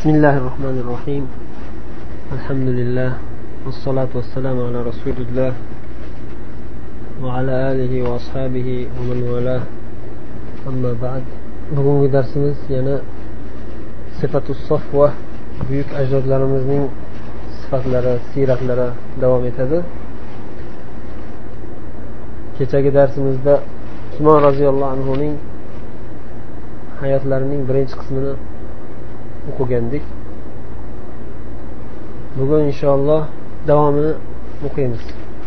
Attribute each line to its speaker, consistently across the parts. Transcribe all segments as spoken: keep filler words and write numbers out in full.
Speaker 1: بسم الله الرحمن الرحيم الحمد لله والصلاة والسلام على رسول الله وعلى آله وأصحابه ومن والاه أما بعد. bugungi darsimiz yana sifatus safva, buyuk ajdodlarimizning sifatlari, siratlari davom etadi. Kechagi darsimizda Usmon roziyallohu anhuning hayotlarining birinchi qismini o'qigandik. Bugun inshaalloh davomini o'qiymiz.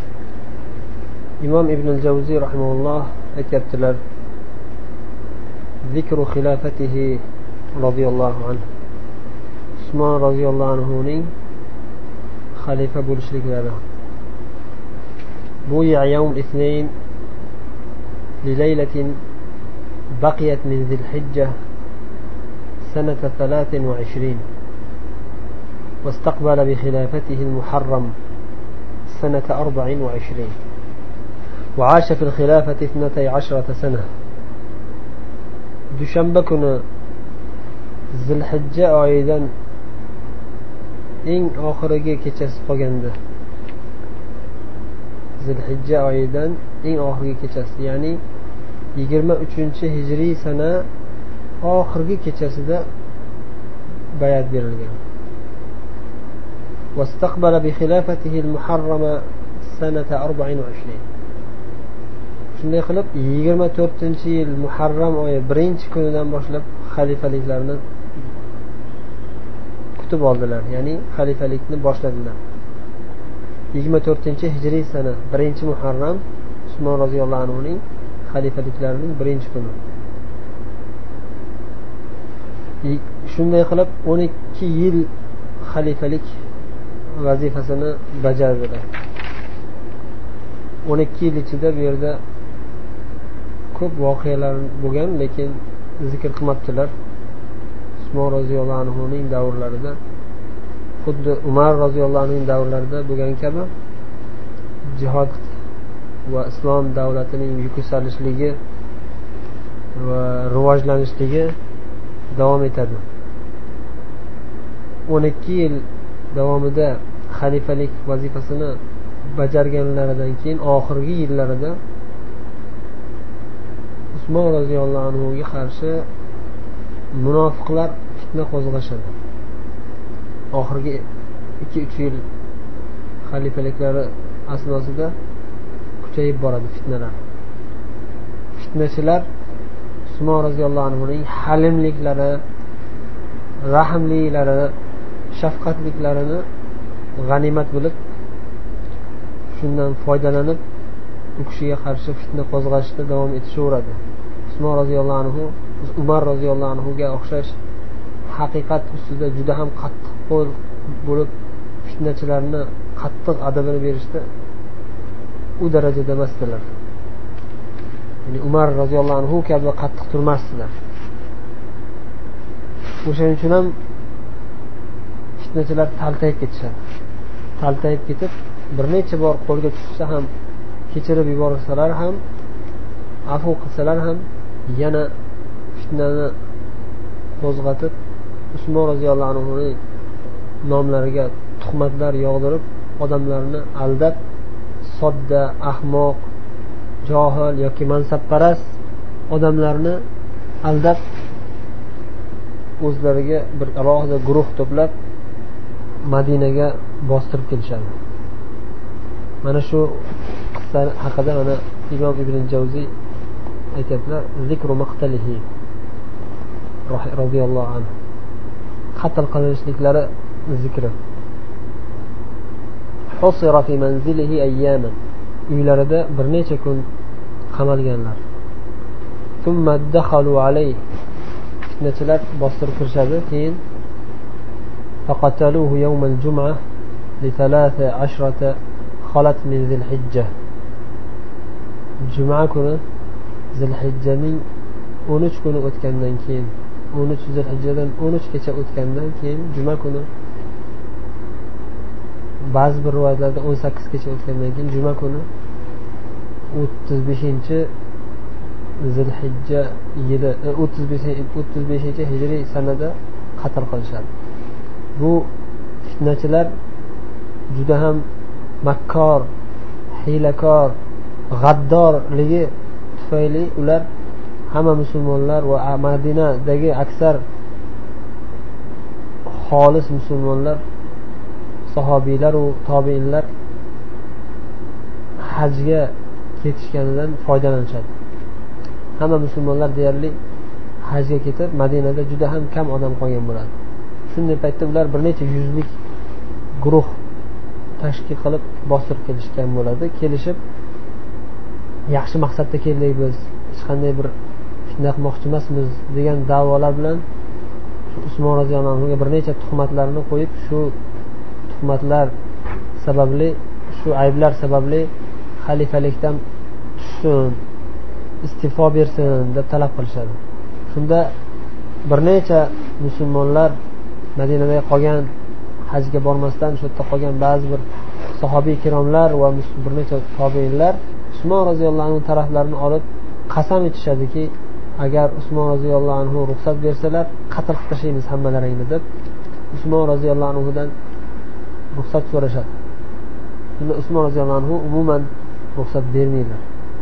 Speaker 1: Imom Ibn al-Jawziy rahimahulloh aytibdilar: zikru xilafatihi roziyallohu anhu. Usmon roziyallohu anhuning xalifa bo'lishliklari. Bu yawm ithnayn li laylatin baqiyat min zil-hijja سنة ثلاث وعشرين واستقبل بخلافته المحرم سنة أربع وعشرين وعاش في الخلافة اثنتي عشرة سنة. دوشنبه كنا ذي الحجة أيضا إن آخرجي كتشس قجنده ذي الحجة أيضا إن آخرجي كتشس يعني يجرم üçüncü هجري سنة oxirgi kechasida bayat berilgan. Vastaqbala bi xilafatihi al-muharrama sanata أربع وعشرين. Shunday qilib yigirma to'rtinchi yil Muharram oyi birinchi kunidan boshlab xalifaliklarini kutib oldilar, ya'ni xalifalikni boshladilar. yigirma to'rtinchi hijriy sana birinchi Muharram Usmon roziyallohu anhuning xalifaliklarining birinchi kuni. Shunday qilib o'n ikki yil xalifalik vazifasini bajardilar. o'n ikki yil ichida bu yerda ko'p voqealar bo'lgan, lekin zikr qilmabdilar. Usmon roziyallohu anhuning davrlarida, xuddi Umar roziyallohu anhuning davrlarida bo'lgan kabi jihod va islom davlatining yuksalishligi va rivojlanishligi davom etadi. o'n ikki yil davomida xalifalik vazifasini bajarganlaridan keyin oxirgi yillarida Usmon roziyallohu anhuga qarshi munofiqlar fitna qo'zg'ashadi. Oxirgi ikki uch yil xalifaliklari asnosida kuchayib boradi fitnalar. Fitnachilar Usmon roziyallohu anhuning halimliklari, rahmliklari, shafqatliklarini g'animat bilib, shundan foydalanib u kishiga qarshi fitna qo'zg'ashda davom etishaveradi. Usmon roziyallohu anhu Umar roziyallohu anhuga o'xshash haqiqat ustida juda ham qattiq qo'l bo'lib fitnachilarni qattiq adabini berishda u darajada emasdilar. Yani Umar roziyallohu anhu kabi qattiq turmasdilar. O'shaning uchun ham fitnachilar taltayib ketishadi. Taltayib ketib, bir necha bor qo'lga tushsa ham, kechirib yuborsalar ham, afv qilsalar ham, yana fitnani qo'zg'atib, Usmon roziyallohu anhuning nomlariga tuhmatlar yog'dirib, odamlarni aldab, sodda, ahmoq, johil yoki mansabparast odamlarni aldab o'zlariga bir alohida guruh to'plab Madinaga bostirib kelishadi. Mana shu qissa haqida mana Imom Ibn al-Jawziy aytadilar: zikru maqtalihi roziyallohu anhu. Qatl qilinishliklari zikri. Husira fi manzilihi ayyaman. Uylarida bir necha kun qamalganlar. Thumma dakhalu alayhi. Fitnachilar bostirib kirishadi, keyin faqataluhu yawm al-jum'ah li thalatha ashrata khalat min zil-hijja. Juma kuni Zil-hijjaning o'n uch kuni o'tgandan keyin, o'n uch Zil-hijjadan o'n uch kecha o'tgandan keyin juma kuni, ba'zi bir rivoyatlarda o'n sakkiz kecha o'tgandan keyin juma kuni o'ttiz beshinchi Zil-hijja yili o'ttiz beshinchi hijriy sanada qatl qilishadi. bu fitnachilar juda ham makkor, hiylakor, g'addorligi tufayli ular hamma musulmonlar va Madinadagi aksar xolis musulmonlar, sahobiylar va tobiinlar hajga ketishganidan foydalanishadi. Hamma musulmonlar deyarli hajga ketib, Madinada juda ham kam odam qolgan bo'ladi. Shunday paytda ular bir necha yuzlik guruh tashkil qilib bostirib kelishgan bo'ladi. Kelishib, yaxshi maqsadda keldik biz, hech qanday bir fitna qilmoqchi emasmiz degan da'volar bilan Usmon roziyallohu anhuga bir necha tuhmatlarni qo'yib, shu tuhmatlar sababli, shu ayblar sababli xalifalikdan tushsin, iste'fo bersin deb talab qilishadi. Shunda bir necha musulmonlar Madinada qolgan, hajga bormasdan shu yerda qolgan ba'zi bir sahobiy kiromlar va bir necha tobiinlar Usmon roziyallohu anhu taraflarini olib qasam ichishadiki, agar Usmon roziyallohu anhu ruxsat bersalar, qatl qilib tashlaymiz hammalaringni deb Usmon roziyallohu anhudan ruxsat so'rashadi. Shunda Usmon roziyallohu anhu umuman ruxsat bermaydilar.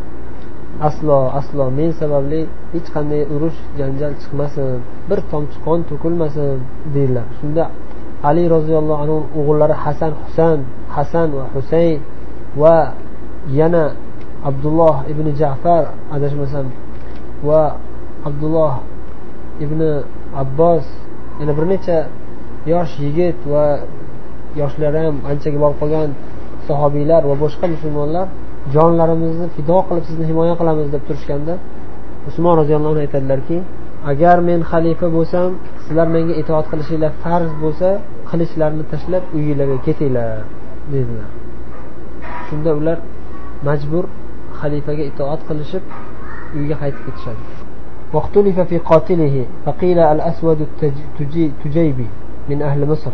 Speaker 1: Aslo, aslo men sababli hech qanday urush, janjal chiqmasin, bir tomchi qon to'kilmasin deydilar. Shunda Ali roziyallohu anhu o'g'illari Hasan, Husayn, Hasan va Husayn va yana Abdulloh ibn Ja'far adashmasam va Abdulloh ibn Abbos, yana bir necha yosh yigit va yoshlari ham anchaga borib qolgan sahobiylar va boshqa musulmonlar jonlarimizni fido qilib sizni himoya qilamiz deb turishganda, Usmon roziyallohu anhu aytadilarki, agar men xalifa bo'lsam, sizlar menga itoat qilishinglar farz bo'lsa, qilichlarni tashlab uyinglarga ketinglar dedilar. Shunda ular majbur xalifaga itoat qilishib uyga qaytib ketishadi. Waqtulifa fi qatilihi faqila al-aswad at-tujaybi min ahli Misr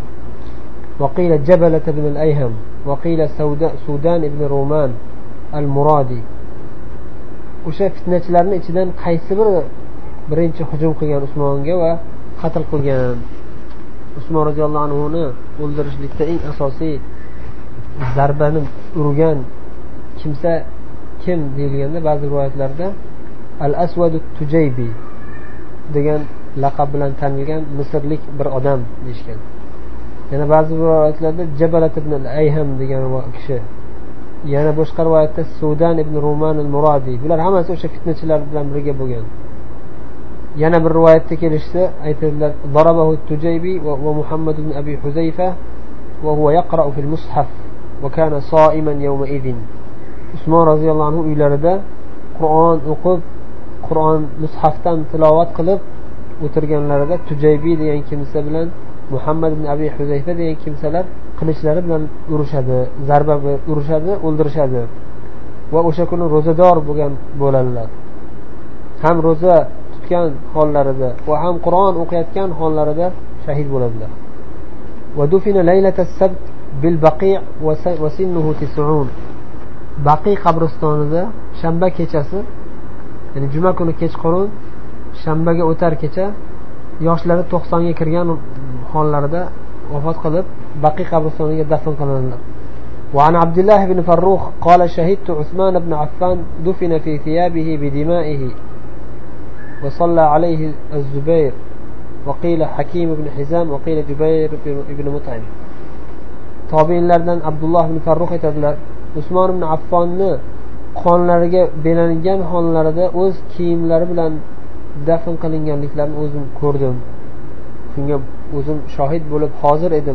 Speaker 1: وقيل جبلة بن الأيهم وقيل سودان ibn Ruman al-Muradi. O'sha fitnachilarning ichidan qaysi biri birinchi hujum qilgan Usmonga va qatl qilgan, Usmon roziyallohu anhuni o'ldirishlikda eng asosiy zarbani urgan kimsa kim deyilganda, ba'zi rivoyatlarda Al-Aswad at-Tujaybi degan laqab bilan tanilgan misrlik bir odam deyishgan. Yana ba'zi rivoyatlarda Jabalat ibn al-Ayham degan kishi, yana boshqa rivoyatda Sudan ibn Ruman al-Muradi. Bular hammasi o'sha fitnachilar bilan birga bo'lgan. Yana bir rivoyatda kelishsa aytadilar, Darabahu at-Tujaybi va Muhammad ibn Abi Huzayfa va huwa yaqra'u fil mushaf va kana sa'iman yawma idin. Usmon roziyallohu anhu uylarida Qur'on o'qib, Qur'on mushafdan tilovat qilib o'tirganlarida Tujaybi degan kimsa bilan Muhammad ibn Abi Huzayfa degan kimsalar qilichlari bilan urushadi, zarba urishadi, o'ldirishadi va o'sha kuni ro'zador bo'lgan bo'ladilar. Ham ro'za tutgan hollarida va ham Qur'on o'qiyotgan hollarida shahid bo'ladilar. Va dufina laylatas sabt bil Baqi' va sinnuhu tis'un. Baqi qabristonida shanba kechasi, ya'ni juma kuni kechqurun shanbaga o'tar kecha yoshlari to'qsonga kirgan hollarida vafot qilib Baqi qabristoniga dafn qilindilar. Wa an Abdullah ibn Farrukh qala shahidtu Uthman ibn Affan dufina fi thiyabihi bi dima'ihi wa salla alayhi az-Zubayr wa qila Hakim ibn Hizam wa qila Jubayr ibn Mut'im. Tobiinlardan Abdullah ibn Farrukh aytadilar, Usmon ibn Affonni qonlariga belangan hollarida o'z kiyimlari bilan dafn qilinganliklarini o'zim ko'rdim. Shunga o'zim shohid bo'lib hozir edim.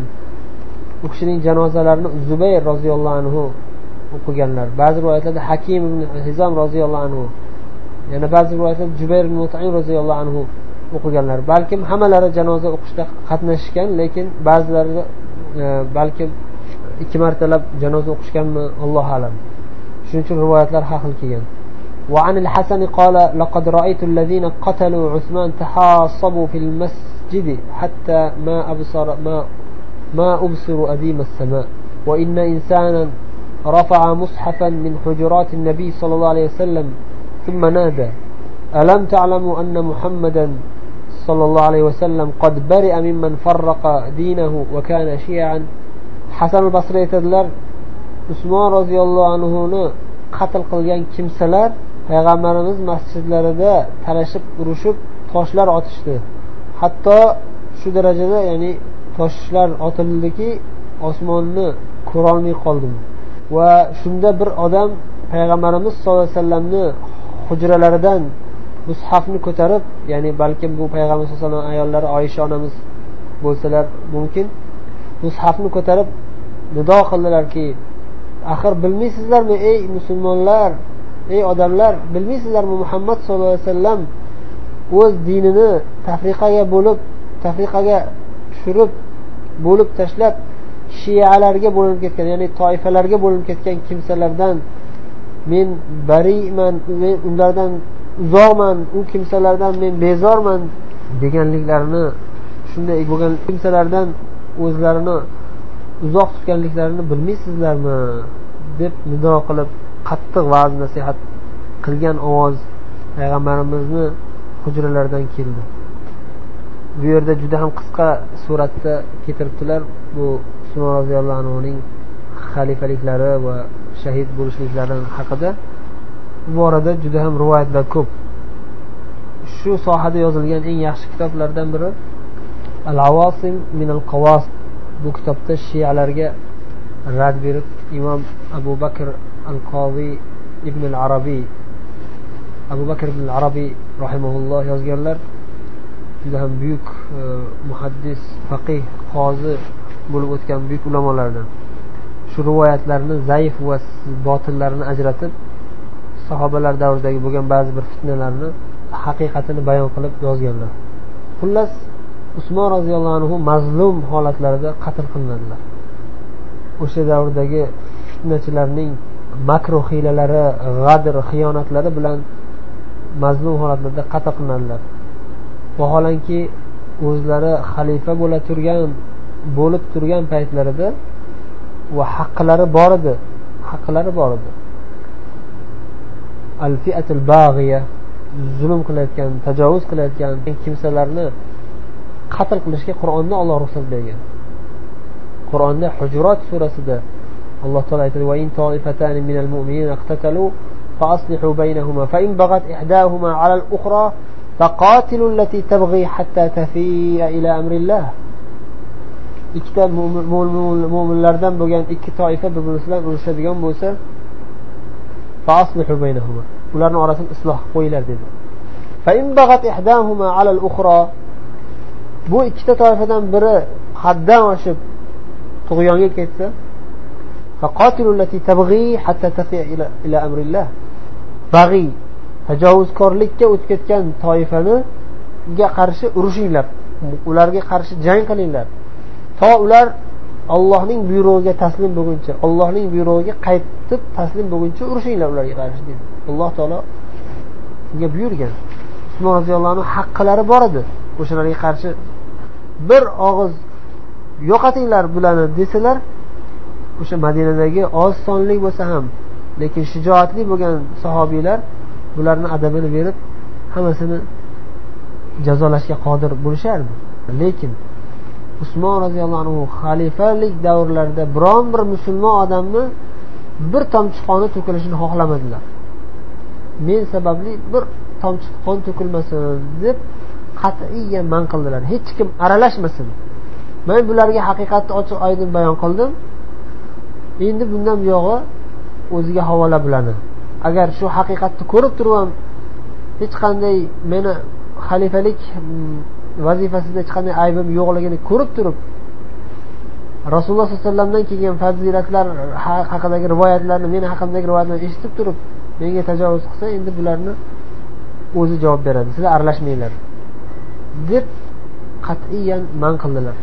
Speaker 1: U kishining janozalarini Zubayr roziyallohu anhu o'qiganlar. Ba'zi rivoyatlarda Hakim ibn Hizam roziyallohu anhu, yana ba'zi rivoyatlarda Jubayr ibn Mut'im roziyallohu anhu o'qiganlar. Balkim hammalari janoza o'qishda qatnashgan, lekin ba'zilari e, balkim ikki martalab janoza o'qishganmi, Alloh a'lam. Shuning uchun rivoyatlar har xil kelgan. وعن الحسن قال لقد رأيت الذين قتلوا عثمان تحاصبوا في المسجد حتى ما أبصر ما ما أبصر أديم السماء وإن إنسانا رفع مصحفا من حجرات النبي صلى الله عليه وسلم ثم نادى ألم تعلموا أن محمدا sallallohu alayhi vasallam qad bari'a mimman farraqa dinahu va kana shi'an. Hasan al-Basri aytadilar, Usmon roziyallohu anhu ni qatl qilgan kimsalar payg'ambarimiz masjidlarida talashib urushib toshlar otishdi. Hatto shu darajada, ya'ni toshlar otildiki osmonni ko'ra olmay qoldim. Va shunda bir odam payg'ambarimiz sollallohu alayhi vasallamni hujralaridan mushafni ko'tarib, ya'ni balkim bu payg'ambar sollallohu alayhi vasallam ayollari Oysha onamiz bo'lsalar mumkin, mushafni ko'tarib nido qildilarki, axir bilmaysizlarmi ey musulmonlar, ey odamlar, bilmaysizlarmi Muhammad sollallohu alayhi vasallam o'z dinini tafriqaga bo'lib, tafriqaga tushirib, bo'lib tashlab shiyalarga bo'linib ketgan, ya'ni toifalarga bo'linib ketgan kimsalardan men bariman, men ulardan uzoqman, u kimsalardan men bezorman deganliklarini, shunday bo'lgan kimsalardan o'zlarini uzoq tutganliklarini bilmaysizlarmi deb nido qilib qattiq va'z nasihat qilgan ovoz payg'ambarimizni hujralaridan keldi. Bu yerda juda ham qisqa suratda keltiribdilar bu Usmon roziyallohu anhu ning xalifaliklari va shahid bo'lishliklari haqida. Bu borada juda ham rivoyatlar ko'p. Shu sohada yozilgan eng yaxshi kitoblardan biri Al-Awasim min al-Qawas. Bu kitobda shiyalarga rad berib Imom Abu Bakr al-Qozi ibn al-Arabiy Abu Bakr ibn al-Arabiy rahimahulloh yozganlar. Juda ham buyuk e, muhaddis, faqih, qozi bo'lib o'tgan buyuk ulamolardan. Shu rivoyatlarni zaif va botillarini ajratib, sahobalar davridagi bo'lgan ba'zi bir fitnalarni haqiqatini bayon qilib yozganlar. Xullas, Usmon roziyallohu anhu mazlum holatlarida qatl qilinadilar. O'sha davrdagi fitnachilarning makru hiylalari, g'adr, xiyonatlari bilan mazlum holatlarda qatl qilinadilar. Vaholanki o'zlari xalifa bo'la turgan, bo'lib turgan paytlarida va haqqilari bor edi, haqqilari bor edi. Al-fi'atul baghiya, zulm qilayotgan, tajovuz qilayotgan kimsalarni qatl qilishga Qur'onda Alloh ruxsat bergan. Qur'onda Hujurat surasida Alloh taolo aytadi: "Va in to'ifatani minal mu'minina iqtatalu fa aslihu baynahuma fa in baghat ihdahuma 'ala al-ukhra faqatilu allati tabghi hatta tafi'a ila amrillah." Ikkita mu'minlardan bo'lgan ikki toifa bir-biri bilan urushadigan bo'lsa, fa aslihu baynahuma, ularning orasini isloh qilib qo'yinglar dedi. Fa in baghat ihdahuma 'ala al-ukhra, bu ikkita toifadan biri haddan oshib tug'yonga ketsa, faqatilu allati tabghi hatta tafi'a ila ila amrillah. Bag'i, tajovuzkorlikka o'tib ketgan toifaniga qarshi urushinglar, ularga qarshi jang qilinglar, to ular Allohning buyrug'iga taslim bo'lguncha, Allohning buyrug'iga qaytib taslim bo'lguncha urushinglar ularga qarshi dedi. Alloh taolo unga buyurgan. Usmon roziyallohu anhu haqqilari bor edi. O'shalarga qarshi bir og'iz yo'qotinglar bularni desalar, o'sha Madinadagi oz sonli bo'lsa ham, lekin shijoatli bo'lgan sahobiylar bularni adabini berib, hammasini jazolashga qodir bo'lishardi. Lekin Usmon roziyallohu anhu xalifalik davrlarida biron bir musulmon odamni bir tomchi qoni to'kilishini xohlamadilar. Men sababli bir tomchi qon to'kilmasin deb qat'iyan man qildilar. Hech kim aralashmasin. Men bularga haqiqatni ochiq oydin bayon qildim. Endi bundan buyog'i o'ziga havola bularni. Agar shu haqiqatni ko'rib turib ham hech qanday meni xalifalik vazifasida hech qanday aybim yo'qligini ko'rib turib, Rasululloh sollallohu alayhi vasallamdan kelgan fazilatlar haqidagi rivoyatlarni, meni haqimdagi rivoyatlarni eshitib turib, menga tajovuz qilsa, endi bularni o'zi javob beradi. Sizlar aralashmanglar deb qat'iyan man qildilar.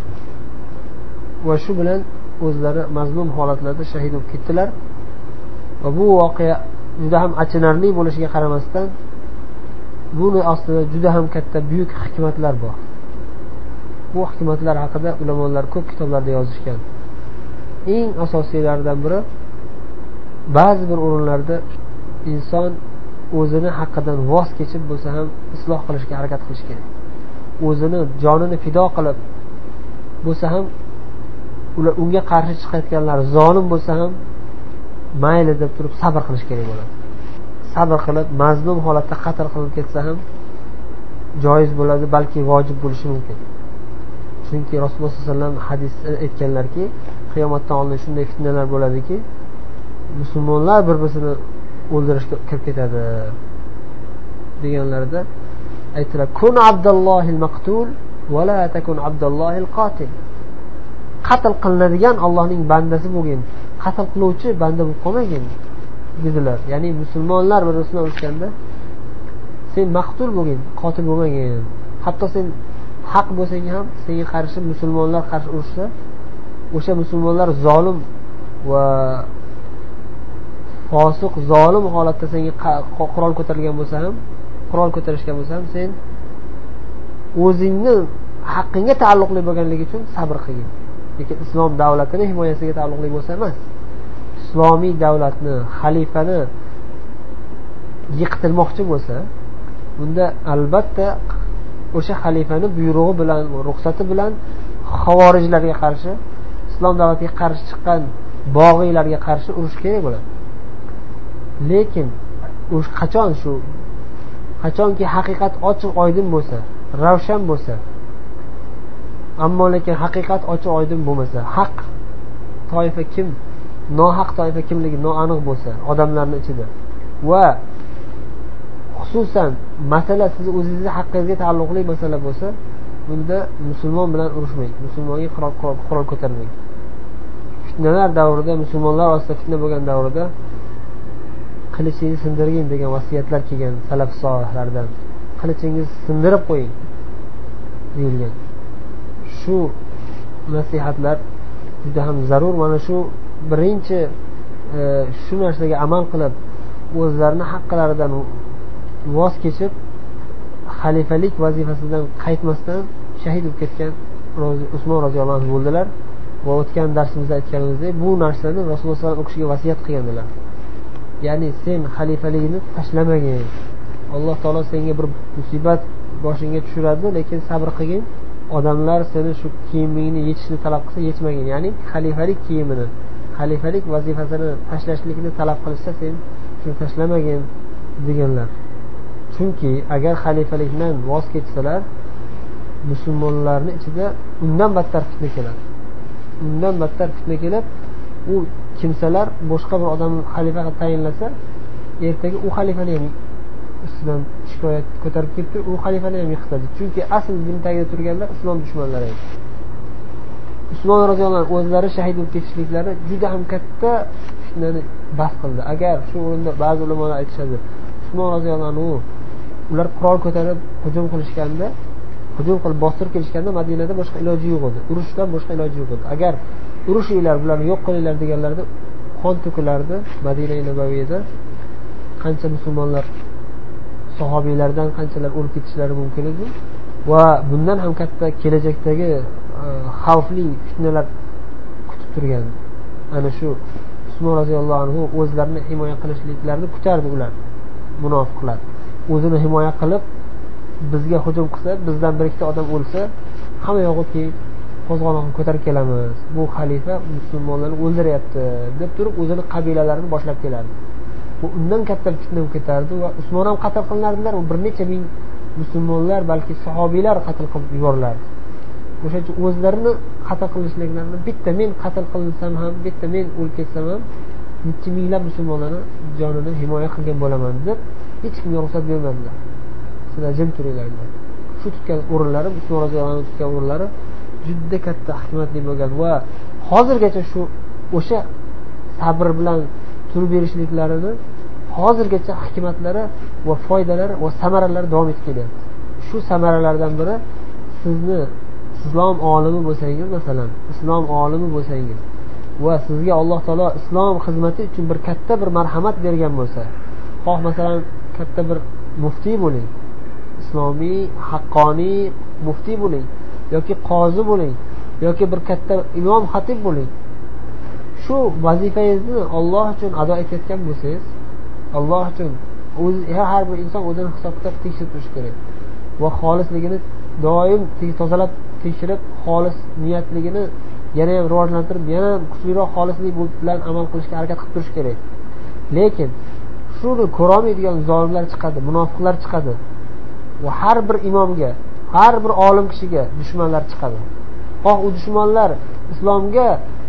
Speaker 1: Va shu bilan o'zlari mazlum holatlarda shahid bo'lib ketdilar. Va bu voqea juda ham achinarli bo'lishiga qaramasdan, buni ostida juda ham katta buyuk hikmatlar bor. Bu hikmatlar haqida ulamolar ko'p kitoblarda yozishgan. Eng asosiylaridan biri, ba'zi bir o'rinlarda inson o'zini haqqidan voz kechib bo'lsa ham isloh qilishga harakat qilish kerak. o'zini jonini fido qilib bo'lsa ham ular unga qarshi chiqayotganlar zolim bo'lsa ham mayli deb turib sabr qilish kerak bo'ladi. Sabr qilib mazlum holatda qatl qilib ketsa ham joiz bo'ladi, balki vojib bo'lishi mumkin. Chunki Rasululloh sollallohu alayhi vasallam hadisda aytganlarki, qiyomatdan oldin shunday fitnalar bo'ladiki, musulmonlar bir-birini o'ldirishga kirib ketadi deganlarida aytdilar: "Kun abdallohil maqtul va la takun abdallohil qatil." Qatl qilinadigan Allohning bandasi bo'lgin, qatl qiluvchi banda bo'lib qolmagin dedilar. Ya'ni musulmonlar bir-birini urushganda sen maqtul bo'lgin, qotil bo'lmagin. Hatto sen haq bo'lsang ham, senga qarshi musulmonlar qarshi urushsa, o'sha musulmonlar zolim va fosiq, zolim holatda senga qurol ko'tarilgan bo'lsa ham, qurol ko'tarishgan bo'lsa ham, sen o'zingni haqqingga taalluqli bo'lganligi uchun sabr qilgin. Lekin islom davlatini himoyasiga taalluqli bo'lsa emas. Islomiy davlatni, xalifani yiqitilmoqchi bo'lsa, bunda albatta o'sha xalifani buyrug'i bilan, ruxsati bilan xavorijlarga qarshi, islom davlatiga qarshi chiqqan bog'iylarga qarshi urush kerak bo'ladi. Lekin urush qachon shu qachonki haqiqat ochiq oydin bo'lsa, ravshan bo'lsa, ammo lekin haqiqat ochiq oydin bo'lmasa, haq toifa kim, nohaq toifa kimligi noaniq bo'lsa odamlarning ichida va xususan masala siz o'zingizning haqqingizga taalluqli masala bo'lsa, bunda musulmon bilan urushmang, musulmonga qurol ko'tarmang. Fitnalar davrida, musulmonlar orasida fitna bo'lgan davrida qilichingizni sindirgin degan vasiyatlar kelgan salaf solihlardan. Qilichingizni sindirib qo'ying deyilgan. Shu nasihatlar juda ham zarur. Mana shu birinchi e, shu narsaga amal qilib o'zlarini haqqlaridan voz kechib xalifalik vazifasidan qaytmasdan shahid bo'lib ketgan Usmon roziyallohu anhu bo'ldilar. Va o'tgan darsimizda aytganimizdek, bu narsani Rasululloh sollallohu alayhi vasallam o'qishiga vasiyat qilgandilar. Ya'ni sen xalifaligini tashlamagin. Alloh taolo senga bir musibat boshingga tushiradi, lekin sabr qilgin. Odamlar seni shu kiyimingni yechishni talab qilsa, yechmagin. Ya'ni xalifalik kiyimini, xalifalik vazifasini tashlashlikni talab qilsa, sen shuni tashlamagin deganlar. Chunki agar xalifalikdan voz kechsalar, musulmonlarning ichida undan battar fitna keladi. Undan battar fitna kelib, u kimsalar boshqa bir odam xalifa qilib tayinlasa, ertaga u xalifani ham ustidan shikoyat ko'tarib ketdi, u xalifani ham yiqitadi. Chunki asl din tagida turganlar islom dushmanlari edi. Usmon roziyallohu anhu o'zlari shahid bo'lib ketishliklari juda ham katta fitnani bas qildi. Agar shu o'rinda ba'zi ulamolar aytishadi, Usmon roziyallohu anhu ular qurol ko'tarib hujum qilishganda, hujum qilib bostirib kelishganda Madinada boshqa iloji yo'q edi. Urushdan boshqa iloji yo'q edi. Agar urushinglar, bularni yo'q qilinglar deganlarda qon to'kilardi Madina-i Nabaviyda. Qancha musulmonlar, sahobiylardan qanchalar o'lib ketishlari mumkin edi va bundan ham katta kelajakdagi xavfli fitnalar kutib turgan. Ana shu Usmon roziyallohu anhu o'zlarini himoya qilishliklarini kutardi ular, munofiqlar. O'zini himoya qilib bizga hujum qilsa, bizdan bir ikkita odam o'lsa, hamma yog'i qo'zg'aloqni ko'tarib kelamiz. Bu xalifa musulmonlarni o'ldiryapti deb turib o'zini qabilalarini boshlab kelardi. Bu undan katta fitna bo'lib ketardi va Usmon ham qatl qilinardilar. Bir necha ming musulmonlar, balki sahobiylar qatl qilib yuborilardi. O'sha uchun o'zlarini qatl qilishliklarini, bitta men qatl qilinsam ham, bitta men o'lib ketsam ham, necha minglab musulmonlarni jonini himoya qilgan bo'laman deb hech kimga ruxsat bermadilar. Sizlar jim turinglar dedi. Shu tutgan o'rinlari, Usmon roziyallohu anhu tutgan o'rinlari juda katta hikmatli bo'lgan va hozirgacha shu o'sha sabr bilan turib berishliklarini hozirgacha hikmatlari va foydalari va samaralari davom etib kelyapti. Shu samaralardan biri, sizni islom olimi bo'lsangiz, masalan, islom olimi bo'lsangiz va sizga Alloh taolo islom xizmati uchun bir katta bir marhamat bergan bo'lsa, xoh masalan katta bir muftiy bo'ling, islomiy, haqqoniy muftiy bo'ling, yoki qozi bo'ling, yoki bir katta imom xatib bo'ling. Shu vazifangizni Alloh uchun ado etayotgan bo'lsangiz, Alloh uchun o'zi har bir inson o'zini hisob-kitob tekshirib turishi kerak va xolisligini doim tozalab tekshirib xolis niyatligini yana ham rivojlantirib yana ham kuchliroq xolislik bilan amal qilishga harakat qilib turish kerak. Lekin shuni ko'rolmaydigan zolimlar chiqadi, munofiqlar chiqadi va har bir imomga, har bir olim kishiga dushmanlar chiqadi. Xoh u dushmanlar islomga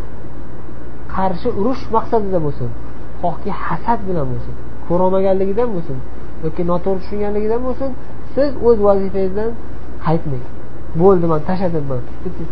Speaker 1: qarshi urush maqsadida bo'lsin, xohki hasad bilan bo'lsin, ko'rolmaganligidan bo'lsin yoki noto'g'ri tushunganligidan bo'lsin, siz o'z vazifangizdan qaytmang. Bo'ldi, men tashladim men.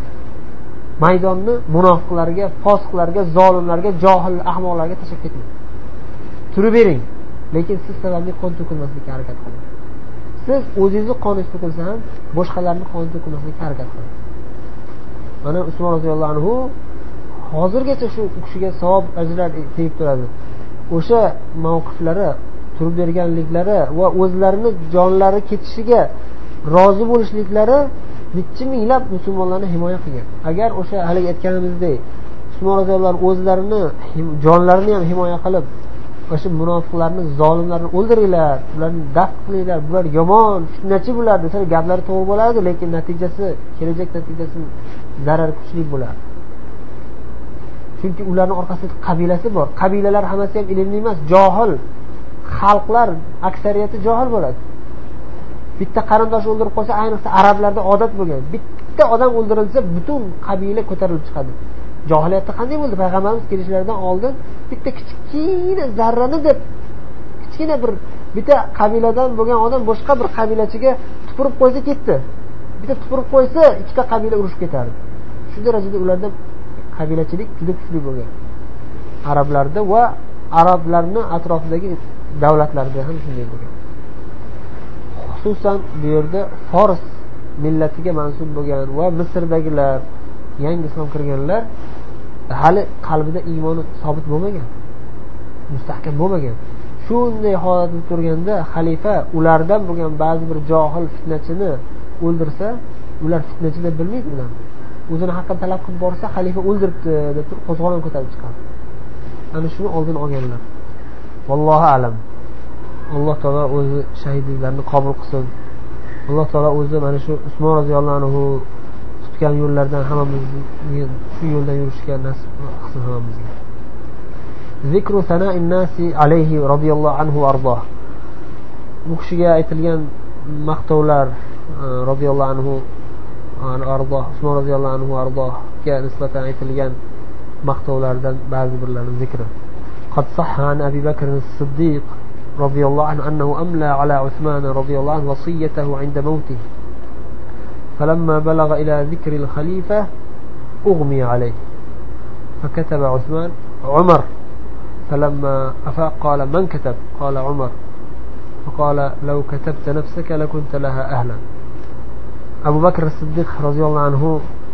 Speaker 1: Maydonni munofiqlarga, fosiqlarga, zolimlarga, johil, ahmoqlarga tashlab ketmang. Turib bering, lekin siz sababli qon to'kilmaslikka harakat qiling. Siz o'zingizni qoningiz to'kilsa ham boshqalarning qoni to'kilmaslikka harakat qiling. Mana Usmon roziyallohu anhu hozirgacha shu kishiga savob ajrlar tegib turadi. O'sha mavqiflari, turib berganliklari va o'zlarini jonlari ketishiga rozi bo'lishliklari necha minglab musulmonlarni himoya qilgan. Agar o'sha hali aytganimizdek Usmon roziyallohu anhu o'zlarini jonlarini ham himoya qilib o'sha munofiqlarni, zolimlarni o'ldiringlar, ularni daf qilinglar, bular yomon, fitnachi bular desa gaplari to'g'ri bo'ladi, lekin natijasi, kelajak natijasi zarar kuchli bo'ladi. Chunki ularning orqasida qabilasi bor. Qabilalar hammasi ham ilmli emas, johil. Xalqlar aksariyati johil bo'ladi. Bitta qarindosh o'ldirib qolsa, ayniqsa arablarda odat bo'lgan. Bitta odam o'ldirilsa, butun qabila ko'tarilib chiqadi. Johiliyatda qanday bo'ldi? Payg'ambarimiz kelishlaridan oldin bitta kichkina zarrani deb kichkina bir bitta qabiladan bo'lgan odam boshqa bir qabilachiga tupurib qo'ysa ketdi. Bitta tupurib qo'ysa, ikkita qabila urushib ketardi. Shu darajada ularda qabilachilik juda kuchli bo'lgan. Arablarda va arablarning atrofidagi davlatlarda ham shunday bo'lgan. Xususan bu yerda Fors millatiga mansub bo'lgan va Misrdagilar, yangi islom kirganlar hali qalbida iymoni sobit bo'lmagan, mustahkam bo'lmagan. Shunday holatda turganda xalifa ulardan bo'lgan ba'zi bir johil fitnachini o'ldirsa, ular fitnachi deb bilmaydi ularni. O'zini haqqini talab qilib borsa, xalifa o'ldiribdi deb turib qo'zg'olon ko'tarib chiqadi. Ana shuni oldin olganlar. Vallohu alam. Alloh taolo o'zi shahidliklarni qabul qilsin. Alloh taolo o'zi mana shu Usmon roziyallohu anhu tutgan yo'llardan hammamizni shu yo'ldan yurishga nasib qilsin hammamizga. Zikru sana'in nasi alayhi radhiyallohu anhu ardoh. Bu kishiga aytilgan maqtovlar radhiyallohu anhu ardoh, Usmon roziyallohu anhu ardohga nisbatan aytilgan maqtovlardan ba'zi birlarini zikri. Qad sahha an Abi Bakr as-Siddiq radhiyallohu anhu annahu amla ala Uthman radhiyallohu anhu wasiyatahu 'inda mawtihi. فلما بلغ إلى ذكر الخليفة أغمي عليه فكتب عثمان عمر فلما أفاق قال من كتب؟ قال عمر فقال لو كتبت نفسك لكنت لها أهلا. Abu Bakr as-Siddiq radhiyallohu anhu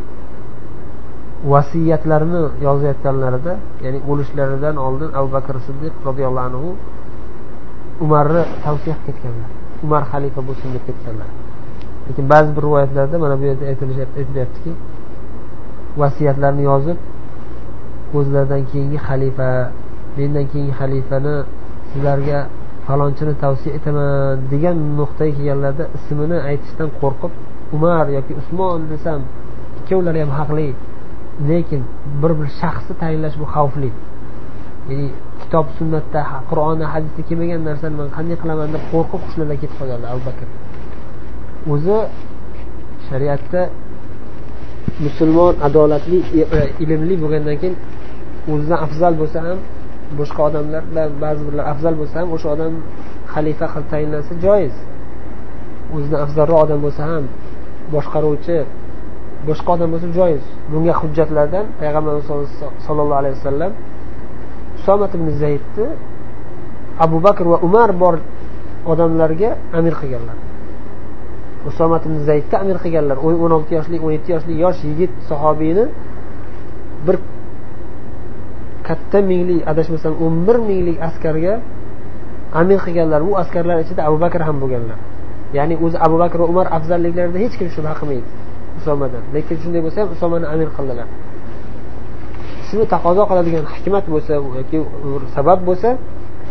Speaker 1: vasiyatlarini yozayotganlarida, ya'ni o'lishlaridan oldin Abu Bakr as-Siddiq radhiyallohu anhu Umarni tavsiya qilib ketganlar. Umar xalifa bo'lsin deb ketganlar. Lekin ba'zi bir rivoyatlarda mana bu yerda aytilyaptiki, vasiyatlarni yozib o'zlaridan keyingi xalifa, mendan keyingi xalifani sizlarga falonchini tavsiya etaman degan nuqtaga kelganlarda ismini aytishdan qo'rqib Umar yoki Usmon desam, ikkovlari ham haqli, lekin bir bir shaxsni tayinlash bu xavfli. Ya'ni kitob sunnatda, Qur'onda, hadisda kelmagan narsani men qanday qilaman deb qo'rqib qushlardan ketib qolganlar Abu Bakr. O'zi shariatda musulmon adolatli, ilmli bo'lgandan keyin o'zidan afzal bo'lsa ham, boshqa odamlardan ba'zi birlar afzal bo'lsa ham o'sha odam xalifa qilib tayinlansa joiz. O'zidan afzalroq odam bo'lsa ham, boshqaruvchi boshqa odam bo'lsa joiz. Bunga hujjatlardan Payg'ambarimiz sollallohu alayhi vasallam Usomat ibn Zaydni Abu Bakr va Umar bor odamlarga amir qilganlar. Usomat ibn Zaydni amir qilganlar. o'n olti yoshlik, o'n yetti yoshlik yosh yigit sahobiyni bir katta minglik, adashmasam o'n bir minglik askarga amir qilganlar. Bu askarlar ichida Abu Bakr ham bo'lganlar. Ya'ni o'zi Abu Bakr va Umar afzalliklarida hech kim shubha qilmaydi Usomadan. Lekin shunday bo'lsa ham Usomani amir qildilar. Shuni taqozo qiladigan hikmat bo'lsa yoki sabab bo'lsa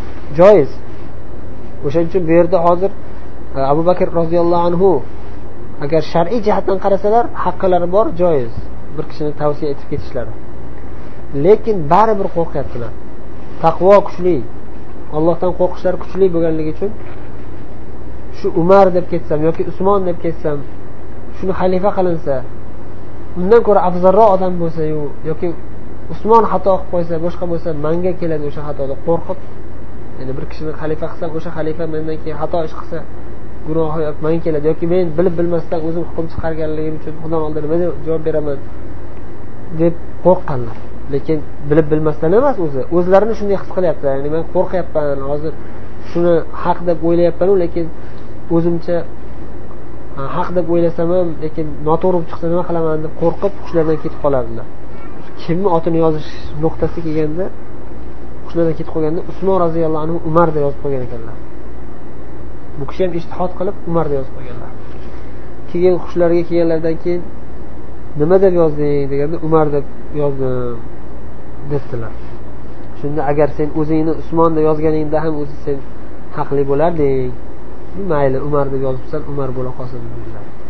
Speaker 1: joiz. O'shaning uchun bu yerda hozir Abu Bakr roziyallohu anhu agar shar'iy jihatdan qarasalar haqqilari bor, joiz bir kishini tavsiya etib ketishlari. Lekin baribir qo'rqyaptilar. Taqvo kuchli, Allohdan qo'rqishlari kuchli bo'lganligi uchun shu Umar deb ketsam yoki Usmon deb ketsam, shuni xalifa qilinsa, undan ko'ra afzalroq odam bo'lsa-yu yoki Usmon xato qilib qo'ysa, boshqa bo'lsa, menga keladi o'sha xatoda qo'rqib. Ya'ni bir kishini xalifa qilsam, o'sha xalifa mendan keyin xato ish qilsa, gunohi yoki menga keladi yoki men bilib bilmasdan o'zim hukm chiqarganligim uchun Xudo oldida nima deb javob beraman deb qo'rqqanlar. Lekin bilib bilmasdan emas, o'zi o'zlarini shunday his qilyaptilar. Ya'ni men qo'rqyapman, hozir shuni haq deb o'ylayapman, lekin o'zimcha haq deb o'ylasam ham, lekin noto'g'ri chiqsa nima qilaman deb qo'rqib hushlardan ketib qolardilar. Kimni otini yozish nuqtasi kelganda, hushlardan ketib qolganda Usmon roziyallohu anhu Umar deb yozib qo'ygan ekanlar. Bu kishi ham ijtihod qilib Umar deb yozib qo'yganlar. Keyin hushlarga kelganlardan keyin nima deb yozding deganda Umar deb yozdim debdilar. Shunda agar sen o'zingni Usmon deb yozganingda ham o'zi sen haqli bo'larding. Mayli Umar deb yozibsan, Umar bo'la qolsin dedilar.